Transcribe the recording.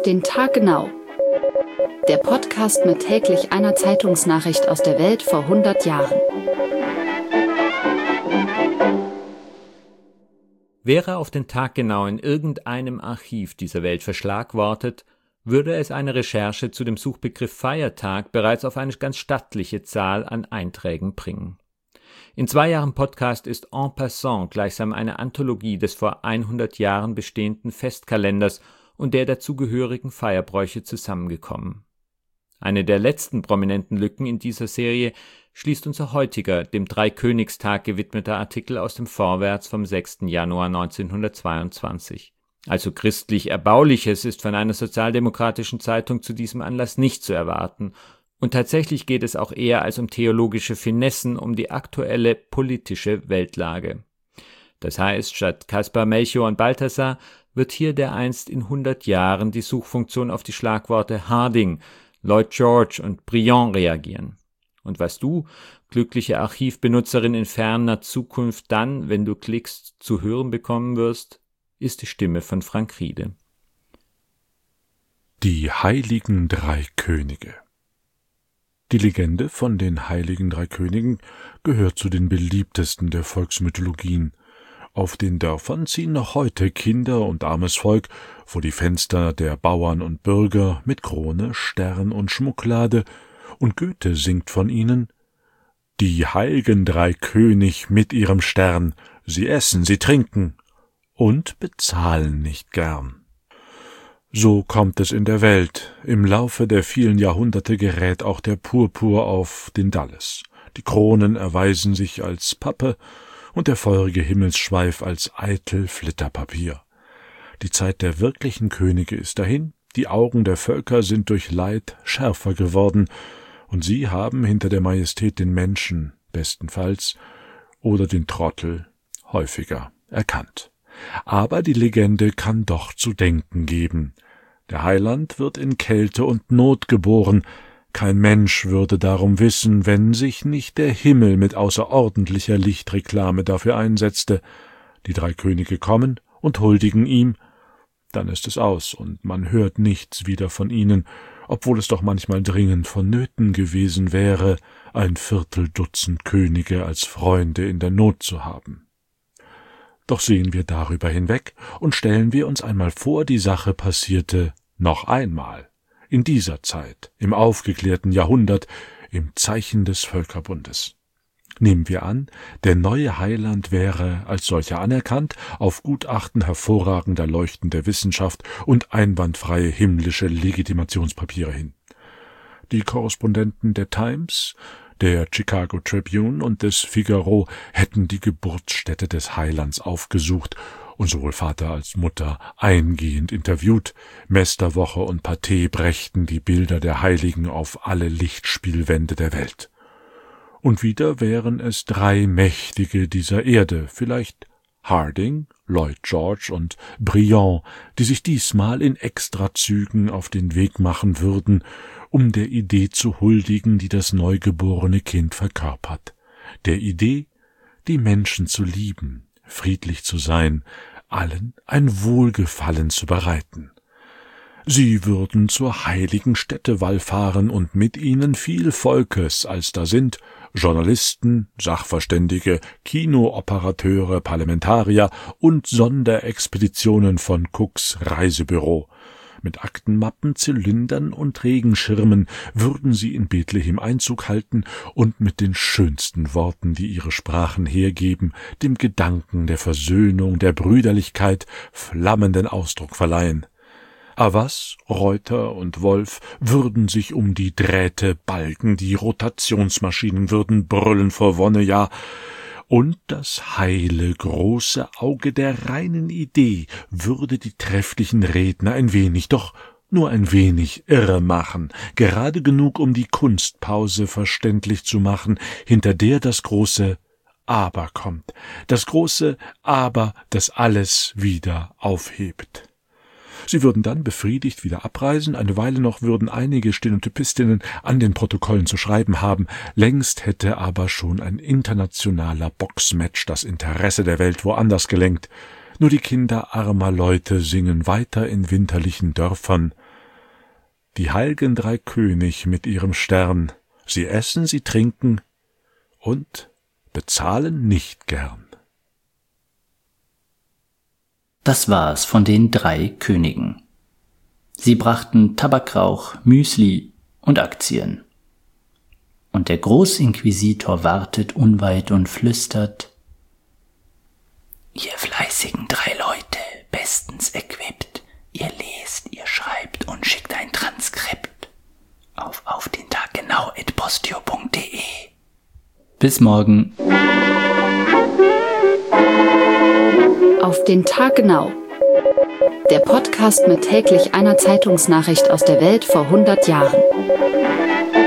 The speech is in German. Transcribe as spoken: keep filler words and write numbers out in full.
den Tag genau. Der Podcast mit täglich einer Zeitungsnachricht aus der Welt vor hundert Jahren. Wäre auf den Tag genau in irgendeinem Archiv dieser Welt verschlagwortet, würde es eine Recherche zu dem Suchbegriff Feiertag bereits auf eine ganz stattliche Zahl an Einträgen bringen. In zwei Jahren Podcast ist En passant gleichsam eine Anthologie des vor hundert Jahren bestehenden Festkalenders und der dazugehörigen Feierbräuche zusammengekommen. Eine der letzten prominenten Lücken in dieser Serie schließt unser heutiger, dem Dreikönigstag gewidmeter Artikel aus dem Vorwärts vom sechsten Januar neunzehnhundertzweiundzwanzig. Also christlich Erbauliches ist von einer sozialdemokratischen Zeitung zu diesem Anlass nicht zu erwarten. Und tatsächlich geht es auch eher als um theologische Finessen um die aktuelle politische Weltlage. Das heißt, statt Kaspar, Melchior und Balthasar wird hier dereinst in hundert Jahren die Suchfunktion auf die Schlagworte Harding, Lloyd George und Briand reagieren. Und was du, glückliche Archivbenutzerin in ferner Zukunft, dann, wenn du klickst, zu hören bekommen wirst, ist die Stimme von Frank Riede. Die heiligen drei Könige. Die Legende von den heiligen drei Königen gehört zu den beliebtesten der Volksmythologien. Auf den Dörfern ziehen noch heute Kinder und armes Volk vor die Fenster der Bauern und Bürger mit Krone, Stern und Schmucklade, und Goethe singt von ihnen: Die heiligen drei König mit ihrem Stern, sie essen, sie trinken und bezahlen nicht gern. So kommt es in der Welt. Im Laufe der vielen Jahrhunderte gerät auch der Purpur auf den Dalles. Die Kronen erweisen sich als Pappe und der feurige Himmelsschweif als eitel Flitterpapier. Die Zeit der wirklichen Könige ist dahin, die Augen der Völker sind durch Leid schärfer geworden, und sie haben hinter der Majestät den Menschen, bestenfalls, oder den Trottel, häufiger erkannt. Aber die Legende kann doch zu denken geben. Der Heiland wird in Kälte und Not geboren. Kein Mensch würde darum wissen, wenn sich nicht der Himmel mit außerordentlicher Lichtreklame dafür einsetzte. Die drei Könige kommen und huldigen ihm. Dann ist es aus, und man hört nichts wieder von ihnen, obwohl es doch manchmal dringend vonnöten gewesen wäre, ein Vierteldutzend Könige als Freunde in der Not zu haben. Doch sehen wir darüber hinweg und stellen wir uns einmal vor, die Sache passierte noch einmal, in dieser Zeit, im aufgeklärten Jahrhundert, im Zeichen des Völkerbundes. Nehmen wir an, der neue Heiland wäre als solcher anerkannt, auf Gutachten hervorragender leuchtender Wissenschaft und einwandfreie himmlische Legitimationspapiere hin. Die Korrespondenten der Times, der Chicago Tribune und des Figaro hätten die Geburtsstätte des Heilands aufgesucht und sowohl Vater als Mutter eingehend interviewt. Mesterwoche und Pathé brächten die Bilder der Heiligen auf alle Lichtspielwände der Welt. Und wieder wären es drei Mächtige dieser Erde, vielleicht Harding, Lloyd George und Briand, die sich diesmal in Extrazügen auf den Weg machen würden, um der Idee zu huldigen, die das neugeborene Kind verkörpert. Der Idee, die Menschen zu lieben, friedlich zu sein, allen ein Wohlgefallen zu bereiten. Sie würden zur heiligen Stätte wallfahren und mit ihnen viel Volkes, als da sind Journalisten, Sachverständige, Kinooperateure, Parlamentarier und Sonderexpeditionen von Cooks Reisebüro. Mit Aktenmappen, Zylindern und Regenschirmen würden sie in Bethlehem Einzug halten und mit den schönsten Worten, die ihre Sprachen hergeben, dem Gedanken der Versöhnung, der Brüderlichkeit flammenden Ausdruck verleihen. Avas, Reuter und Wolf würden sich um die Drähte balgen, die Rotationsmaschinen würden brüllen vor Wonne, ja, und das heile, große Auge der reinen Idee würde die trefflichen Redner ein wenig, doch nur ein wenig irre machen, gerade genug, um die Kunstpause verständlich zu machen, hinter der das große Aber kommt, das große Aber, das alles wieder aufhebt. Sie würden dann befriedigt wieder abreisen, eine Weile noch würden einige Stenotypistinnen an den Protokollen zu schreiben haben, längst hätte aber schon ein internationaler Boxmatch das Interesse der Welt woanders gelenkt. Nur die Kinder armer Leute singen weiter in winterlichen Dörfern Die heiligen drei König mit ihrem Stern, sie essen, sie trinken und bezahlen nicht gern. Das war's von den drei Königen. Sie brachten Tabakrauch, Müsli und Aktien. Und der Großinquisitor wartet unweit und flüstert: Ihr fleißigen drei Leute, bestens equipped, ihr lest, ihr schreibt und schickt ein Transkript auf auf den Tag genau at postio punkt de. Bis morgen. Auf den Tag genau. Der Podcast mit täglich einer Zeitungsnachricht aus der Welt vor hundert Jahren.